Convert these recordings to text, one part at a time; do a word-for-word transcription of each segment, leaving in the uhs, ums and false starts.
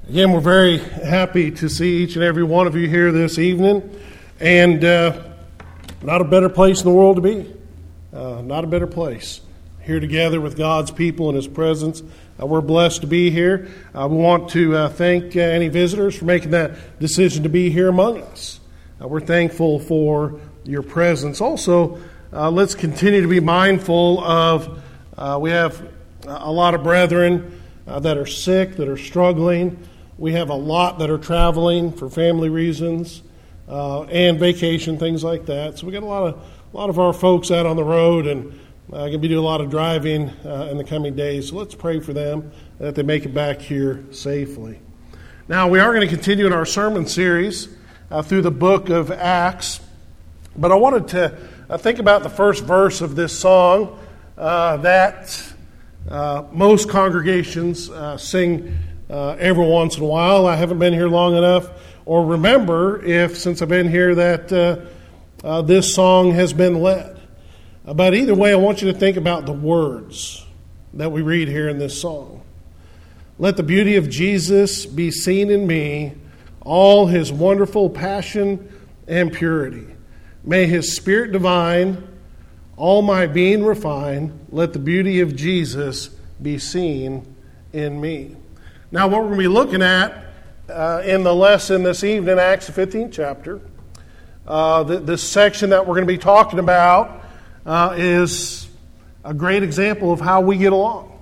Again, we're very happy to see each and every one of you here this evening, and uh, not a better place in the world to be. Uh, not a better place. Here together with God's people in His presence. Uh, we're blessed to be here. Uh, we want to uh, thank uh, any visitors for making that decision to be here among us. Uh, we're thankful for your presence. Also, uh, let's continue to be mindful of, uh, we have a lot of brethren uh, that are sick, that are struggling. We have a lot that are traveling for family reasons uh, and vacation, things like that. So we got a lot of a lot of our folks out on the road and uh, going to be doing a lot of driving uh, in the coming days. So let's pray for them that they make it back here safely. Now we are going to continue in our sermon series uh, through the book of Acts, but I wanted to uh, think about the first verse of this song uh, that uh, most congregations uh, sing. Uh, every once in a while. I haven't been here long enough or remember if, since I've been here, that uh, uh, this song has been led. Uh, but either way, I want you to think about the words that we read here in this song. Let the beauty of Jesus be seen in me, all His wonderful passion and purity. May His Spirit divine, all my being refine. Let the beauty of Jesus be seen in me. Now, what we're going to be looking at uh, in the lesson this evening, Acts the fifteenth chapter, uh, the, this section that we're going to be talking about uh, is a great example of how we get along.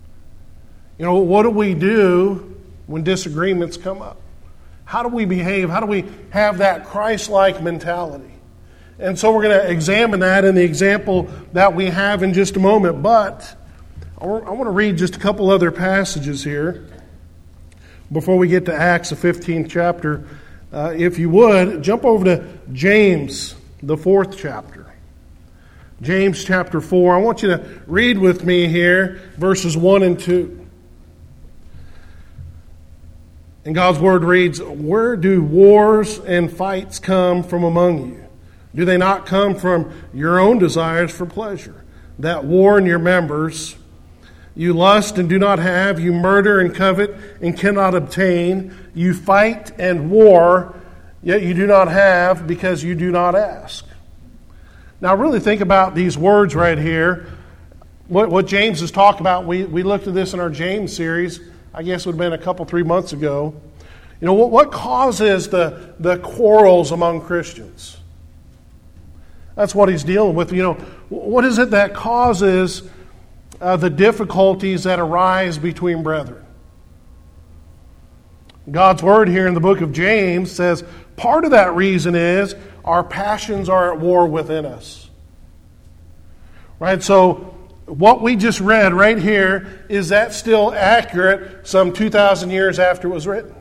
You know, what do we do when disagreements come up? How do we behave? How do we have that Christ-like mentality? And so we're going to examine that in the example that we have in just a moment. But I want to read just a couple other passages here before we get to Acts, the fifteenth chapter. Uh, if you would, jump over to James, the fourth chapter. James chapter four. I want you to read with me here verses one and two. And God's word reads, "Where do wars and fights come from among you? Do they not come from your own desires for pleasure, that war in your members? You lust and do not have, you murder and covet and cannot obtain, you fight and war, yet you do not have because you do not ask." Now really think about these words right here. What, what James is talking about, we, we looked at this in our James series, I guess it would have been a couple, three months ago. You know, what, what causes the, the quarrels among Christians? That's what he's dealing with. You know, what is it that causes Uh, the difficulties that arise between brethren? God's word here in the book of James says part of that reason is our passions are at war within us. Right? So what we just read right here, is that still accurate some two thousand years after it was written?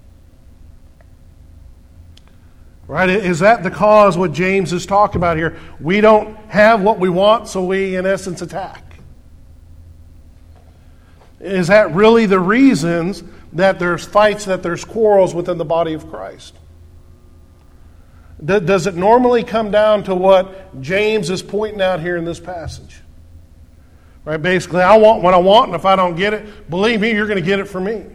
Right? Is that the cause what James is talking about here? We don't have what we want, so we in essence attack. Is that really the reasons that there's fights, that there's quarrels within the body of Christ? Does it normally come down to what James is pointing out here in this passage? Right? Basically, I want what I want, and if I don't get it, believe me, you're going to get it from me.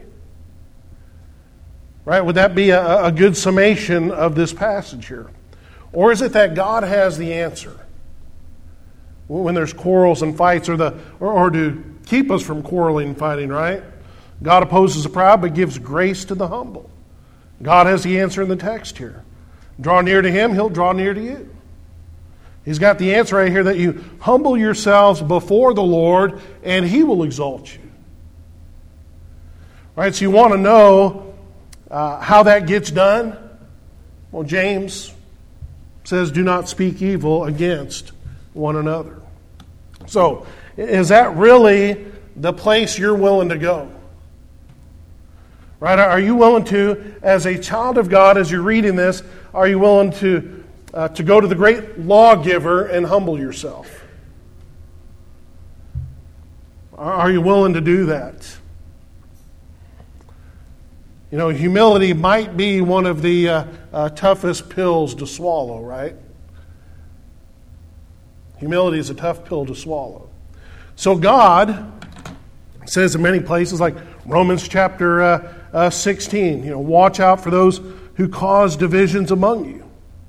Right? Would that be a, a good summation of this passage here? Or is it that God has the answer when there's quarrels and fights, or the or, or to keep us from quarreling and fighting, right? God opposes the proud but gives grace to the humble. God has the answer in the text here. Draw near to Him, He'll draw near to you. He's got the answer right here that you humble yourselves before the Lord and He will exalt you. Right, so you want to know uh, how that gets done? Well, James says, do not speak evil against one another. So, is that really the place you're willing to go? Right? Are you willing to, as a child of God, as you're reading this, are you willing to uh, to go to the great lawgiver and humble yourself? Are you willing to do that? You know, humility might be one of the uh, uh, toughest pills to swallow, right? Humility is a tough pill to swallow. So God says in many places, like Romans chapter uh, uh, sixteen. You know, watch out for those who cause divisions among you.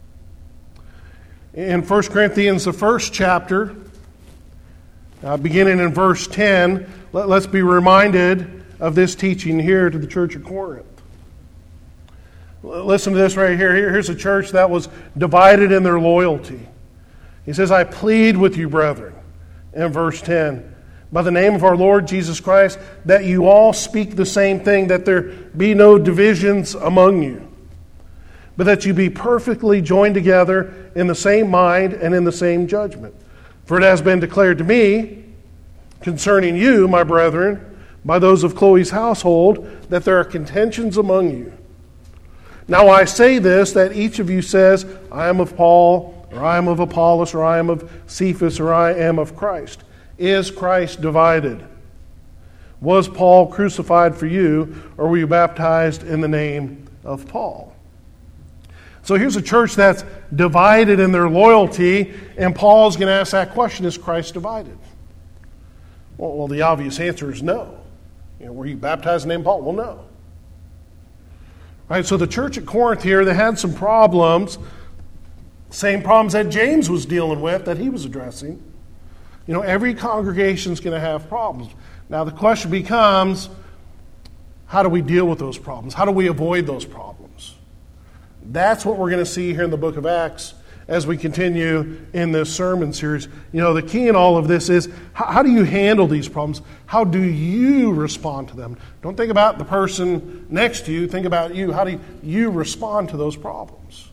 In First Corinthians, the first chapter, uh, beginning in verse ten, let, let's be reminded of this teaching here to the church of Corinth. Listen to this right here. Here's a church that was divided in their loyalty. He says, I plead with you, brethren, in verse ten, by the name of our Lord Jesus Christ, that you all speak the same thing, that there be no divisions among you, but that you be perfectly joined together in the same mind and in the same judgment. For it has been declared to me concerning you, my brethren, by those of Chloe's household, that there are contentions among you. Now I say this, that each of you says, I am of Paul, or I am of Apollos, or I am of Cephas, or I am of Christ. Is Christ divided? Was Paul crucified for you, or were you baptized in the name of Paul? So here's a church that's divided in their loyalty, and Paul's going to ask that question, is Christ divided? Well, well, the obvious answer is no. You know, were you baptized in the name of Paul? Well, no. Right, so the church at Corinth here, they had some problems, same problems that James was dealing with, that he was addressing. You know, every congregation is going to have problems. Now the question becomes, how do we deal with those problems? How do we avoid those problems? That's what we're going to see here in the book of Acts as we continue in this sermon series. You know, the key in all of this is, how, how do you handle these problems? How do you respond to them? Don't think about the person next to you. Think about you. How do you respond to those problems?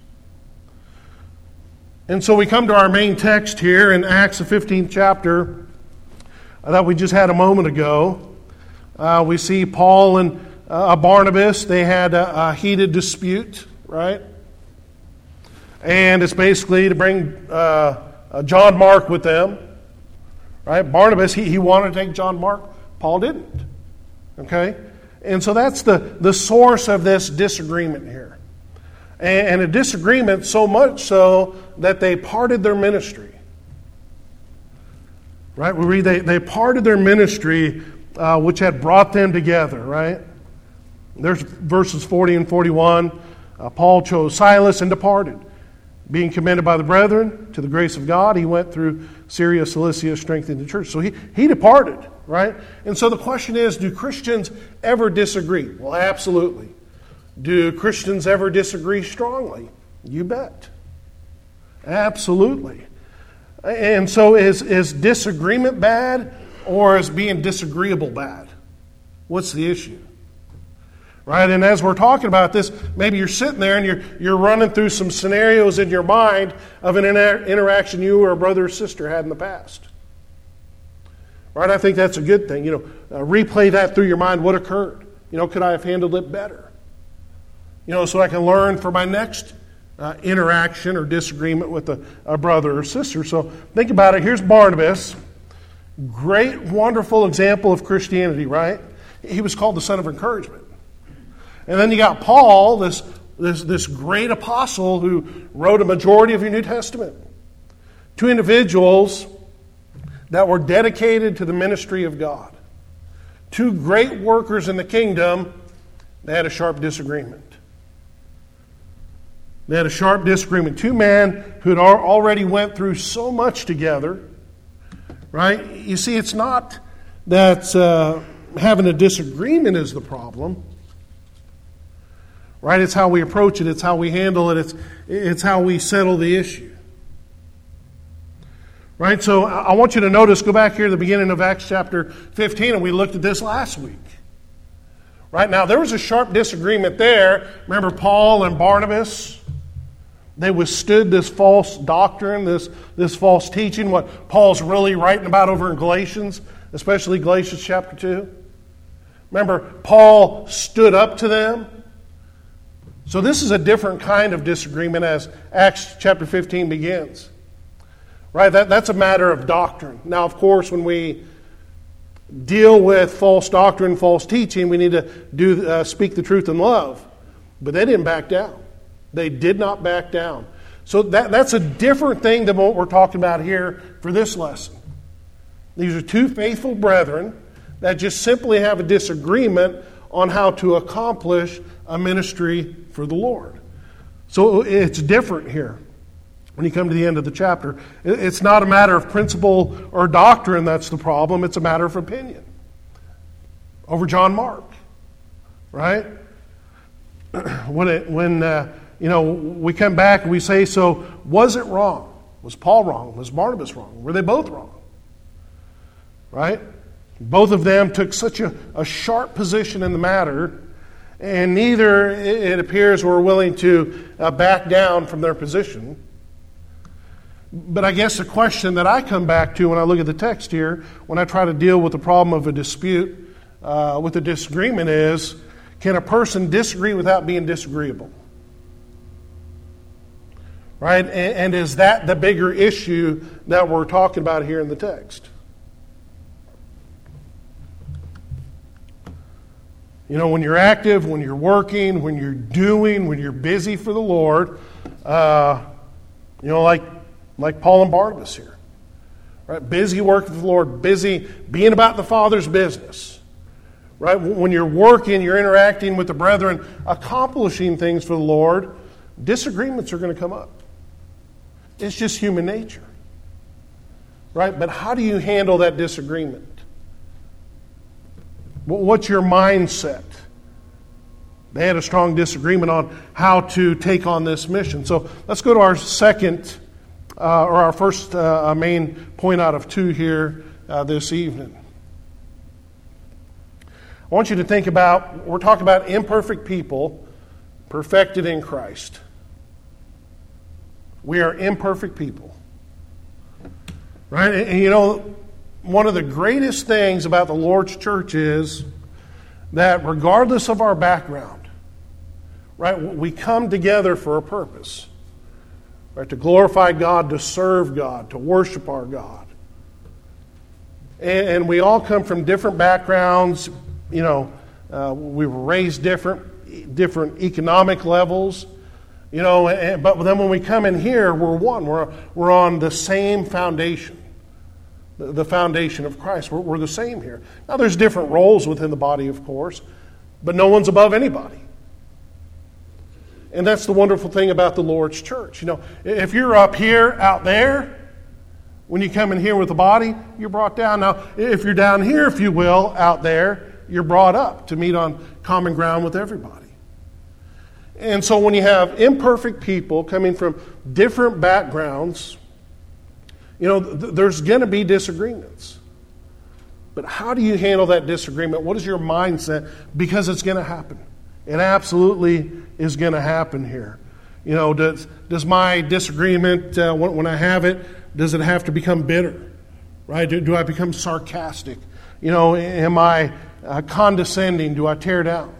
And so we come to our main text here in Acts, the fifteenth chapter, that we just had a moment ago. Uh, we see Paul and uh, Barnabas. They had a, a heated dispute, right? And it's basically to bring uh, uh, John Mark with them. Right? Barnabas, he, he wanted to take John Mark. Paul didn't. Okay? And so that's the, the source of this disagreement here. And, and a disagreement so much so that they parted their ministry. Right? We read they, they parted their ministry uh, which had brought them together. Right? There's verses forty and forty-one. Uh, Paul chose Silas and departed. Being commended by the brethren to the grace of God, he went through Syria, Cilicia, strengthening the church. So he, he departed, right? And so the question is, do Christians ever disagree? Well, absolutely. Do Christians ever disagree strongly? You bet. Absolutely. And so is, is disagreement bad, or is being disagreeable bad? What's the issue? Right, and as we're talking about this, maybe you're sitting there and you're you're running through some scenarios in your mind of an inter- interaction you or a brother or sister had in the past. Right, I think that's a good thing. You know, uh, replay that through your mind. What occurred? You know, could I have handled it better? You know, so I can learn for my next uh, interaction or disagreement with a, a brother or sister. So think about it. Here's Barnabas, great, wonderful example of Christianity. Right, he was called the son of encouragement. And then you got Paul, this, this, this great apostle who wrote a majority of your New Testament. Two individuals that were dedicated to the ministry of God. Two great workers in the kingdom. They had a sharp disagreement. They had a sharp disagreement. Two men who had already went through so much together. Right? You see, it's not that uh, having a disagreement is the problem. Right? It's how we approach it. It's how we handle it. It's, it's how we settle the issue. Right? So I want you to notice, go back here to the beginning of Acts chapter fifteen, and we looked at this last week. Right? Now, there was a sharp disagreement there. Remember Paul and Barnabas? They withstood this false doctrine, this, this false teaching, what Paul's really writing about over in Galatians, especially Galatians chapter two. Remember, Paul stood up to them. So this is a different kind of disagreement as Acts chapter fifteen begins. Right? That, that's a matter of doctrine. Now, of course, when we deal with false doctrine, false teaching, we need to do uh, speak the truth in love. But they didn't back down. They did not back down. So that, that's a different thing than what we're talking about here for this lesson. These are two faithful brethren that just simply have a disagreement on how to accomplish a ministry for the Lord. So it's different here when you come to the end of the chapter. It's not a matter of principle or doctrine that's the problem. It's a matter of opinion over John Mark, right? When, it, when uh, you know, we come back and we say, so was it wrong? Was Paul wrong? Was Barnabas wrong? Were they both wrong? Right? Both of them took such a, a sharp position in the matter, and neither, it appears, were willing to uh, back down from their position. But I guess the question that I come back to when I look at the text here, when I try to deal with the problem of a dispute, uh, with a disagreement is, can a person disagree without being disagreeable? Right? And, and is that the bigger issue that we're talking about here in the text? You know, when you're active, when you're working, when you're doing, when you're busy for the Lord, uh, you know, like like Paul and Barnabas here, right? Busy working for the Lord, busy being about the Father's business, right? When you're working, you're interacting with the brethren, accomplishing things for the Lord, disagreements are going to come up. It's just human nature, right? But how do you handle that disagreement? What's your mindset? They had a strong disagreement on how to take on this mission. So let's go to our second, uh, or our first uh, main point out of two here uh, this evening. I want you to think about, we're talking about imperfect people perfected in Christ. We are imperfect people. Right? And, and you know, one of the greatest things about the Lord's church is that regardless of our background, right, we come together for a purpose. Right, to glorify God, to serve God, to worship our God. And, and we all come from different backgrounds. You know, uh, we were raised different, different economic levels. You know, and, but then when we come in here, we're one. We're, we're on the same foundation. The, the foundation of Christ. We're, we're the same here. Now, there's different roles within the body, of course, but no one's above anybody. And that's the wonderful thing about the Lord's church. You know, if you're up here, out there, when you come in here with the body, you're brought down. Now, if you're down here, if you will, out there, you're brought up to meet on common ground with everybody. And so when you have imperfect people coming from different backgrounds, you know, th- there's going to be disagreements. But how do you handle that disagreement? What is your mindset? Because it's going to happen. It absolutely is going to happen here. You know, does, does my disagreement, uh, when, when I have it, does it have to become bitter? Right? Do, do I become sarcastic? You know, am I uh, condescending? Do I tear down?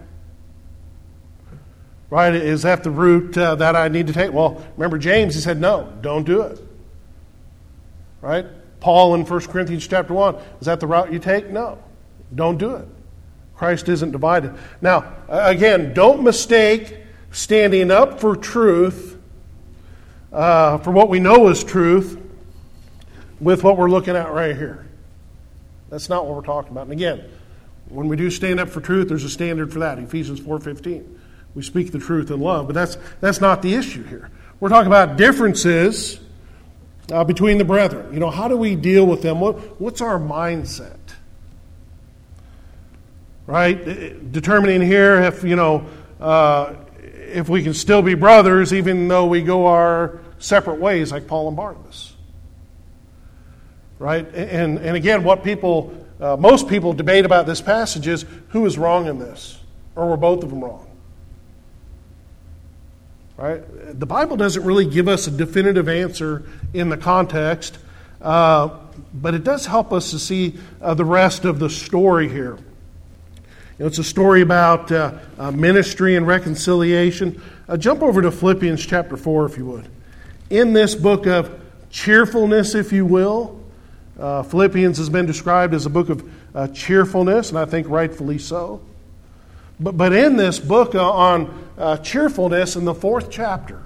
Right? Is that the route uh, that I need to take? Well, remember James, he said, no, don't do it. Right? Paul in First Corinthians chapter one, is that the route you take? No, don't do it. Christ isn't divided. Now, again, don't mistake standing up for truth, uh, for what we know is truth, with what we're looking at right here. That's not what we're talking about. And again, when we do stand up for truth, there's a standard for that. Ephesians four fifteen. We speak the truth in love, but that's that's not the issue here. We're talking about differences uh, between the brethren. You know, how do we deal with them? What, what's our mindset? Right? Determining here if, you know, uh, if we can still be brothers even though we go our separate ways like Paul and Barnabas. Right? And, and again, what people, uh, most people debate about this passage is who is wrong in this? Or were both of them wrong? Right? The Bible doesn't really give us a definitive answer in the context, uh, but it does help us to see uh, the rest of the story here. You know, it's a story about uh, uh, ministry and reconciliation. Uh, jump over to Philippians chapter four, if you would. In this book of cheerfulness, if you will, uh, Philippians has been described as a book of uh, cheerfulness, and I think rightfully so. But, but in this book uh, on uh, cheerfulness, in the fourth chapter,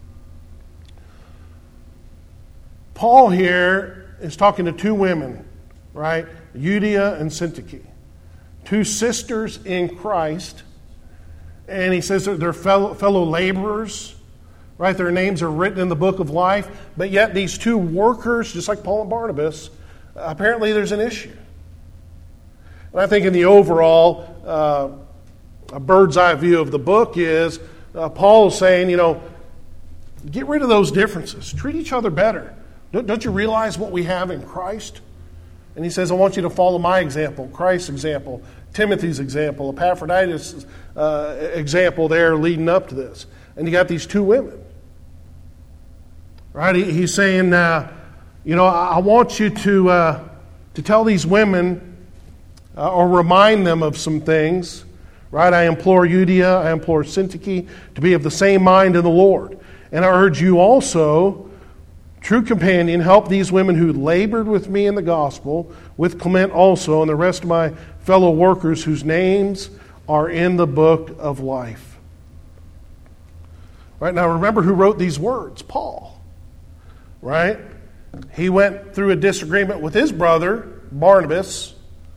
Paul here is talking to two women, right? Euodia and Syntyche. two sisters in Christ, and he says that they're fellow, fellow laborers, right? Their names are written in the book of life, but yet these two workers, just like Paul and Barnabas, apparently there's an issue. And I think in the overall, uh, a bird's eye view of the book is, uh, Paul is saying, you know, get rid of those differences. Treat each other better. Don't, don't you realize what we have in Christ? And he says, I want you to follow my example, Christ's example, Timothy's example, Epaphroditus' uh, example there leading up to this. And you got these two women. Right? He, he's saying, uh, you know, I, I want you to, uh, to tell these women uh, or remind them of some things. Right? I implore Euodia, I implore Syntyche to be of the same mind in the Lord. And I urge you also, true companion, help these women who labored with me in the gospel, with Clement also, and the rest of my fellow workers whose names are in the book of life. Right, now remember who wrote these words? Paul. Right? He went through a disagreement with his brother, Barnabas,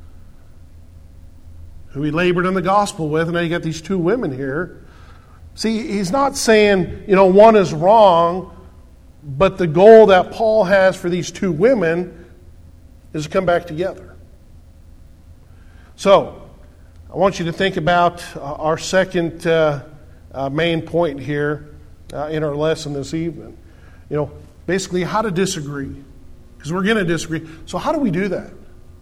who he labored in the gospel with, and now you got these two women here. See, he's not saying, you know, one is wrong, but the goal that Paul has for these two women is to come back together. So, I want you to think about uh, our second uh, uh, main point here uh, in our lesson this evening. You know, basically how to disagree. Because we're going to disagree. So how do we do that?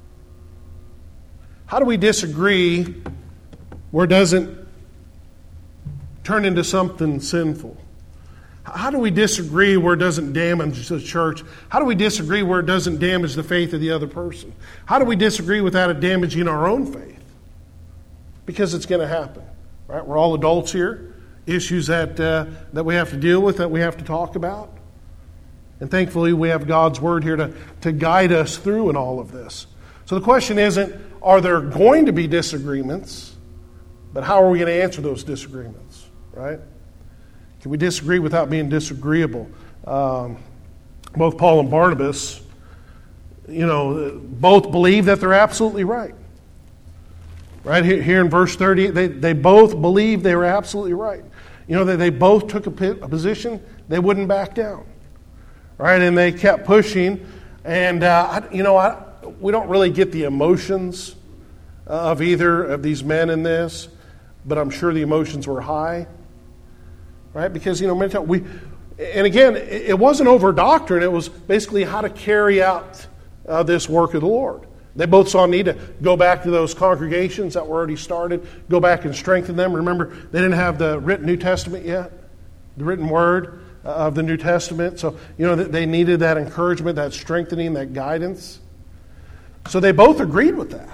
How do we disagree where it doesn't turn into something sinful? How do we disagree where it doesn't damage the church? How do we disagree where it doesn't damage the faith of the other person? How do we disagree without it damaging our own faith? Because it's going to happen. Right? We're all adults here. Issues that, uh, that we have to deal with, that we have to talk about. And thankfully we have God's Word here to, to guide us through in all of this. So the question isn't, are there going to be disagreements? But how are we going to answer those disagreements? Right? Can we disagree without being disagreeable? Um, both Paul and Barnabas, you know, both believe that they're absolutely right. Right here, here in verse thirty, they, they both believed they were absolutely right. You know, they, they both took a, a position, they wouldn't back down. Right? And they kept pushing. And, uh, I, you know, I, we don't really get the emotions of either of these men in this, but I'm sure the emotions were high. Right? Because, you know, many times we, and again, it wasn't over doctrine. It was basically how to carry out uh, this work of the Lord. They both saw a need to go back to those congregations that were already started, go back and strengthen them. Remember, they didn't have the written New Testament yet, the written word of the New Testament. So, you know, they needed that encouragement, that strengthening, that guidance. So they both agreed with that.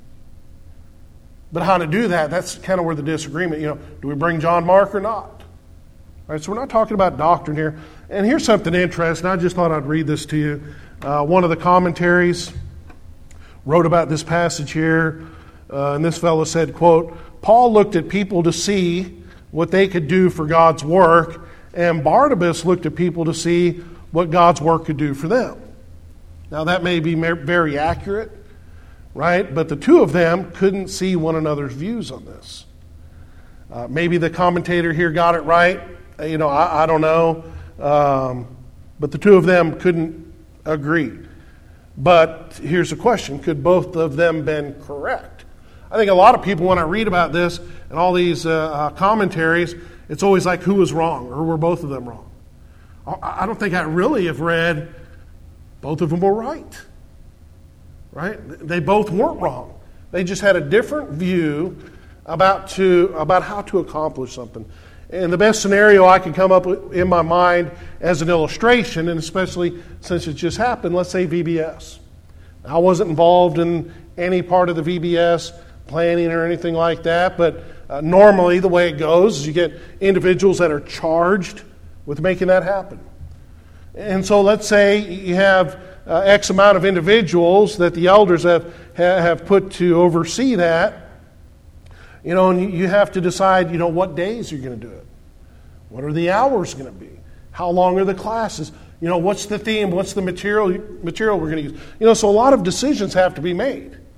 But how to do that, that's kind of where the disagreement, you know, do we bring John Mark or not? All right, so we're not talking about doctrine here. And here's something interesting. I just thought I'd read this to you. Uh, one of the commentaries wrote about this passage here, uh, and this fellow said, quote, Paul looked at people to see what they could do for God's work, and Barnabas looked at people to see what God's work could do for them. Now that may be very accurate, right? But the two of them couldn't see one another's views on this. Uh, maybe the commentator here got it right. You know, I, I don't know. Um, but the two of them couldn't agree. But here's the question. Could both of them been correct? I think a lot of people, when I read about this and all these uh, uh, commentaries, it's always like, who was wrong? Or were both of them wrong? I don't think I really have read both of them were right. Right? They both weren't wrong. They just had a different view about to about how to accomplish something. And the best scenario I can come up with in my mind as an illustration, and especially since it just happened, let's say V B S. I wasn't involved in any part of the V B S planning or anything like that, but uh, normally the way it goes is you get individuals that are charged with making that happen. And so let's say you have uh, X amount of individuals that the elders have have put to oversee that. You know, and you have to decide, you know, what days you're going to do it. What are the hours going to be? How long are the classes? You know, what's the theme? What's the material material we're going to use? You know, so a lot of decisions have to be made.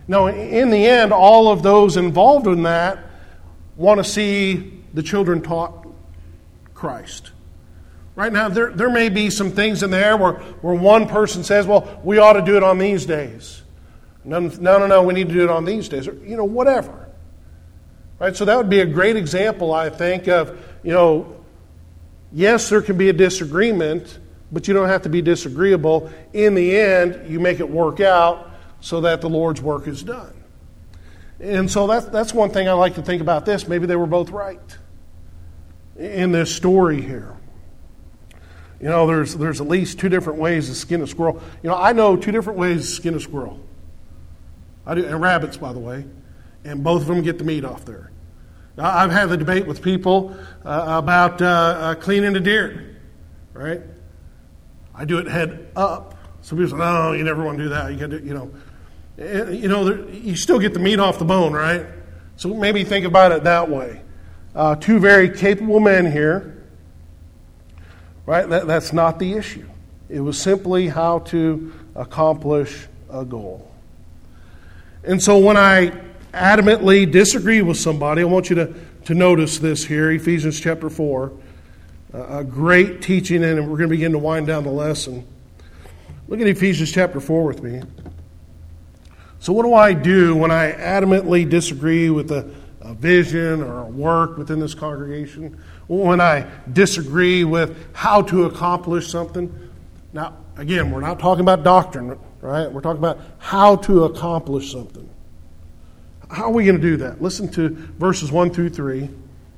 No, in the end, all of those involved in that want to see the children taught Christ. Right now, there, there may be some things in there where, where one person says, well, we ought to do it on these days. No, no, no, no, we need to do it on these days. Or, you know, whatever. Right? So that would be a great example, I think, of, you know, yes, there can be a disagreement, but you don't have to be disagreeable. In the end, you make it work out so that the Lord's work is done. And so that's, that's one thing I like to think about this. Maybe they were both right in this story here. You know, there's there's at least two different ways to skin a squirrel. You know, I know two different ways to skin a squirrel. I do, and rabbits, by the way, and both of them get the meat off there. I've had the debate with people uh, about uh, uh, cleaning a deer, right? I do it head up. Some people say, "No, you never want to do that. You got to, you know, you know, there, you still get the meat off the bone, right?" So maybe think about it that way. Uh, two very capable men here. Right? That, that's not the issue. It was simply how to accomplish a goal. And so when I adamantly disagree with somebody, I want you to, to notice this here, Ephesians chapter four. Uh, a great teaching, and we're going to begin to wind down the lesson. Look at Ephesians chapter four with me. So what do I do when I adamantly disagree with a, a vision or a work within this congregation? When I disagree with how to accomplish something? Now, again, we're not talking about doctrine, right? We're talking about how to accomplish something. How are we going to do that? Listen to verses one through three.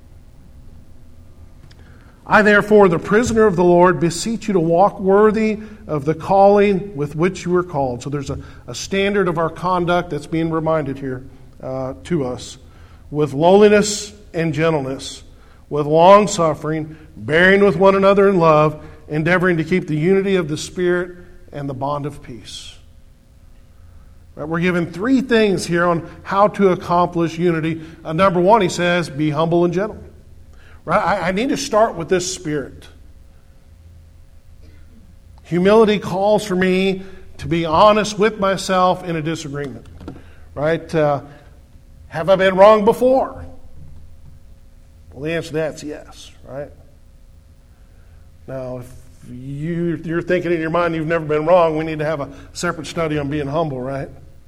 I, therefore, the prisoner of the Lord, beseech you to walk worthy of the calling with which you were called. So there's a, a standard of our conduct that's being reminded here uh, to us. With lowliness and gentleness, with long suffering, bearing with one another in love, endeavoring to keep the unity of the Spirit and the bond of peace. Right, we're given three things here on how to accomplish unity. Uh, number one, he says, be humble and gentle. Right? I, I need to start with this spirit. Humility calls for me to be honest with myself in a disagreement. Right? Uh, have I been wrong before? Well, the answer to that's yes, right? Now, if you, you're thinking in your mind you've never been wrong, we need to have a separate study on being humble, right?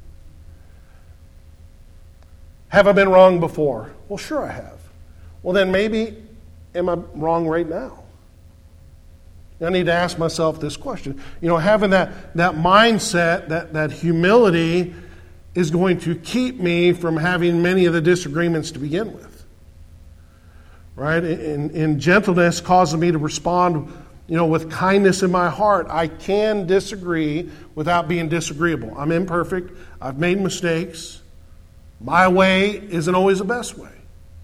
Have I been wrong before? Well, sure I have. Well, then maybe, am I wrong right now? I need to ask myself this question. You know, having that, that mindset, that, that humility is going to keep me from having many of the disagreements to begin with. Right? In, in gentleness causes me to respond, you know, with kindness in my heart. I can disagree without being disagreeable. I'm imperfect. I've made mistakes. My way isn't always the best way.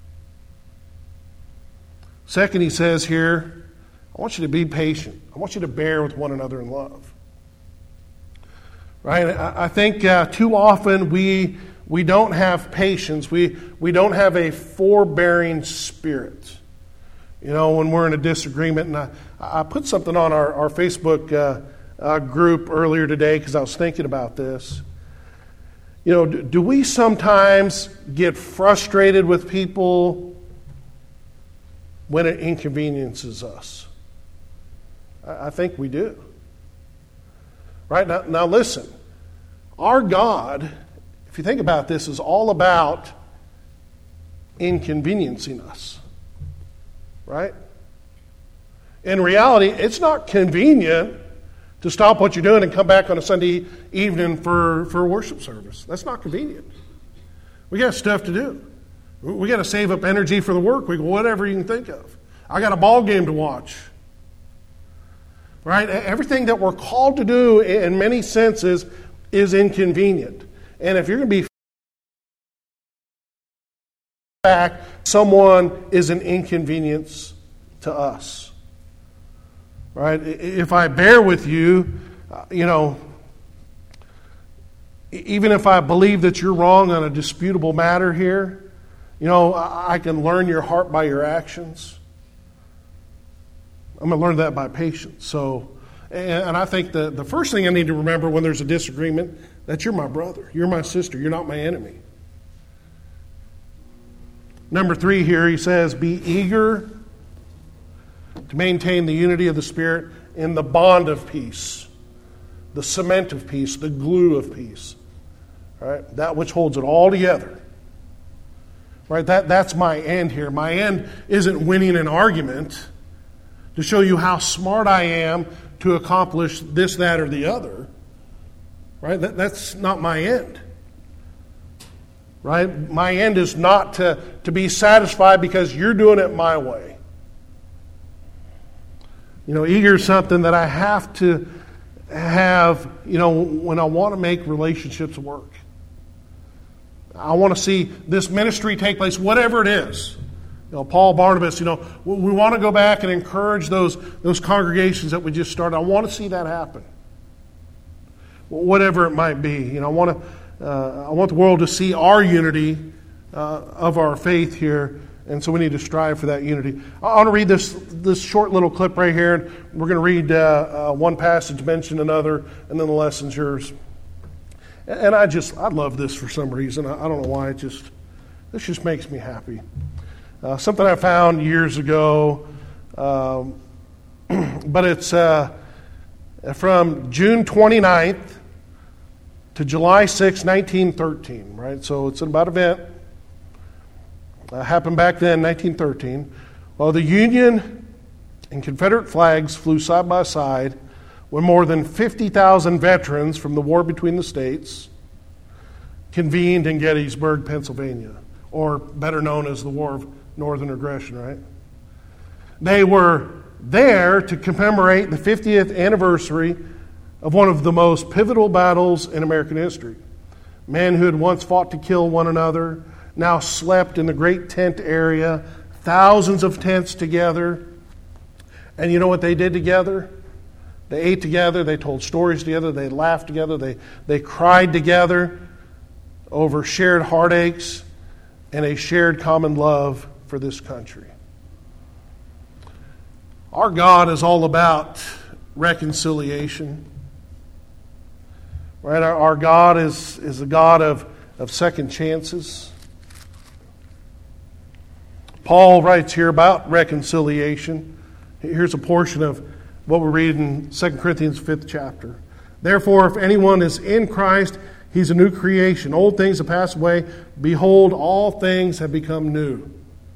Second, he says here, I want you to be patient. I want you to bear with one another in love. Right? I, I think uh, too often we we don't have patience. We we don't have a forbearing spirit. You know, when we're in a disagreement, and I, I put something on our, our Facebook uh, uh, group earlier today because I was thinking about this. You know, do, do we sometimes get frustrated with people when it inconveniences us? I, I think we do. Right? Now, now listen, our God, if you think about this, is all about inconveniencing us. Right? In reality, it's not convenient to stop what you're doing and come back on a Sunday evening for, for a worship service. That's not convenient. We got stuff to do. We got to save up energy for the work week, whatever you can think of. I got a ball game to watch. Right? Everything that we're called to do in many senses is inconvenient. And if you're going to be back, someone is an inconvenience to us. Right? If I bear with you, you know, even if I believe that you're wrong on a disputable matter here, you know, I can learn your heart by your actions. I'm going to learn that by patience. So And I think the, the first thing I need to remember when there's a disagreement, that you're my brother, you're my sister, you're not my enemy. Number three here, he says, be eager to maintain the unity of the Spirit in the bond of peace, the cement of peace, the glue of peace. All right? That which holds it all together. Right? That, that's my end here. My end isn't winning an argument to show you how smart I am to accomplish this, that, or the other. Right? That, that's not my end. Right? My end is not to, to be satisfied because you're doing it my way. You know, eager is something that I have to have, you know, when I want to make relationships work. I want to see this ministry take place, whatever it is. You know, Paul, Barnabas, you know, we want to go back and encourage those, those congregations that we just started. I want to see that happen. Whatever it might be. You know, I want to, uh, I want the world to see our unity uh, of our faith here, and so we need to strive for that unity. I want to read this this short little clip right here, and we're going to read uh, uh, one passage, mention another, and then the lesson's yours. And I just, I love this for some reason. I, I don't know why. It just, this just makes me happy. Uh, something I found years ago, um, but it's uh, from June twenty-ninth to July sixth, nineteen thirteen, right? So it's about an event. Uh, happened back then, nineteen thirteen. While the Union and Confederate flags flew side by side, when more than fifty thousand veterans from the war between the states convened in Gettysburg, Pennsylvania, or better known as the War of Northern Aggression, right? They were there to commemorate the fiftieth anniversary of one of the most pivotal battles in American history. Men who had once fought to kill one another now slept in the great tent area, thousands of tents together. And you know what they did together? They ate together, they told stories together, they laughed together, they, they cried together over shared heartaches and a shared common love for this country. Our God is all about reconciliation. Right? Our, our God is, is a God of, of second chances. Paul writes here about reconciliation. Here's a portion of what we read in Second Corinthians fifth chapter. Therefore, if anyone is in Christ, he's a new creation. Old things have passed away. Behold, all things have become new.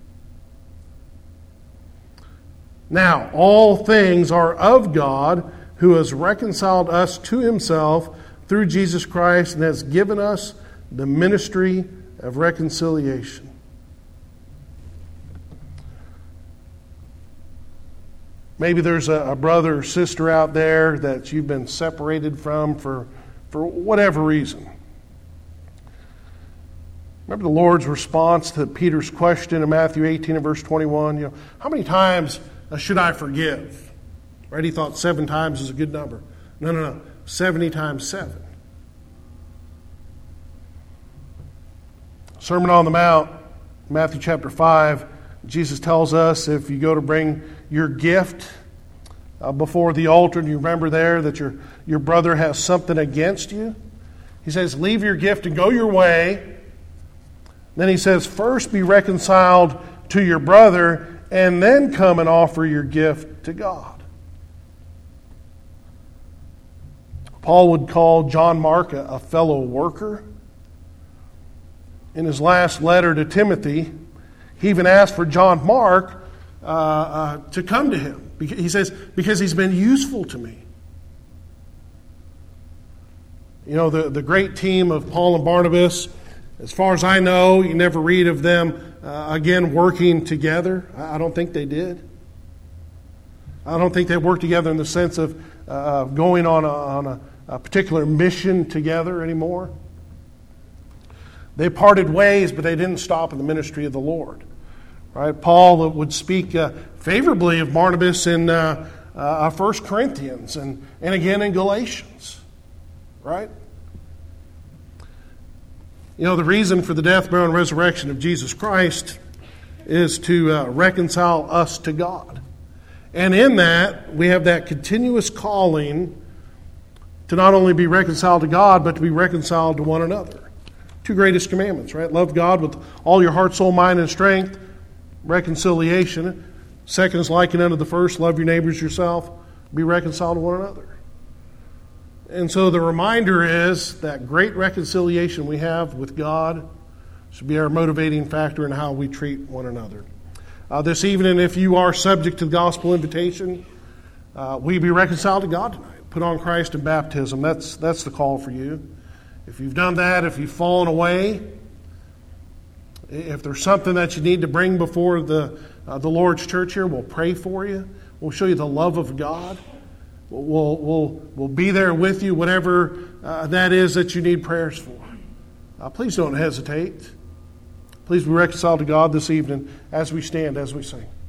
Now, all things are of God, who has reconciled us to himself through Jesus Christ and has given us the ministry of reconciliation. Maybe there's a, a brother or sister out there that you've been separated from for, for whatever reason. Remember the Lord's response to Peter's question in Matthew eighteen and verse twenty-one? You know, how many times should I forgive? Right? He thought seven times is a good number. No, no, no. seventy times seven. Sermon on the Mount, Matthew chapter five, Jesus tells us if you go to bring your gift uh, before the altar, and you remember there that your, your brother has something against you, he says, leave your gift and go your way. Then he says, first be reconciled to your brother, and then come and offer your gift to God. Paul would call John Mark a, a fellow worker. In his last letter to Timothy, he even asked for John Mark uh, uh, to come to him. He says, because he's been useful to me. You know, the, the great team of Paul and Barnabas, as far as I know, you never read of them uh, again working together. I don't think they did. I don't think they worked together in the sense of uh, going on, a, on a, a particular mission together anymore. They parted ways, but they didn't stop in the ministry of the Lord. Right? Paul would speak uh, favorably of Barnabas in uh, uh, First Corinthians and, and again in Galatians. Right? You know, the reason for the death, burial, and resurrection of Jesus Christ is to uh, reconcile us to God. And in that, we have that continuous calling to not only be reconciled to God, but to be reconciled to one another. Two greatest commandments, right? Love God with all your heart, soul, mind, and strength. Reconciliation. Second is likened unto the first. Love your neighbors yourself. Be reconciled to one another. And so the reminder is that great reconciliation we have with God should be our motivating factor in how we treat one another. Uh, this evening, if you are subject to the gospel invitation, uh, we be reconciled to God tonight. Put on Christ in baptism. That's that's the call for you. If you've done that, if you've fallen away, if there's something that you need to bring before the uh, the Lord's church here, we'll pray for you. We'll show you the love of God. We'll we'll we'll be there with you, whatever uh, that is that you need prayers for. Uh, please don't hesitate. Please be reconciled to God this evening as we stand, as we sing.